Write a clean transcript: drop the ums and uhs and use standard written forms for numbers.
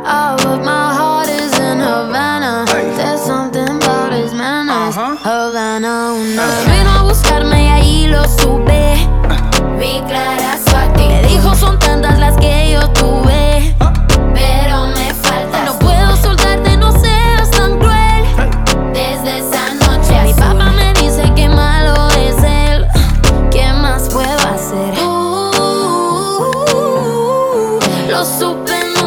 Oh, but my heart is in Havana. There's something about his manners. Havana, una. Vino a buscarme y ahí lo supe. Vi claras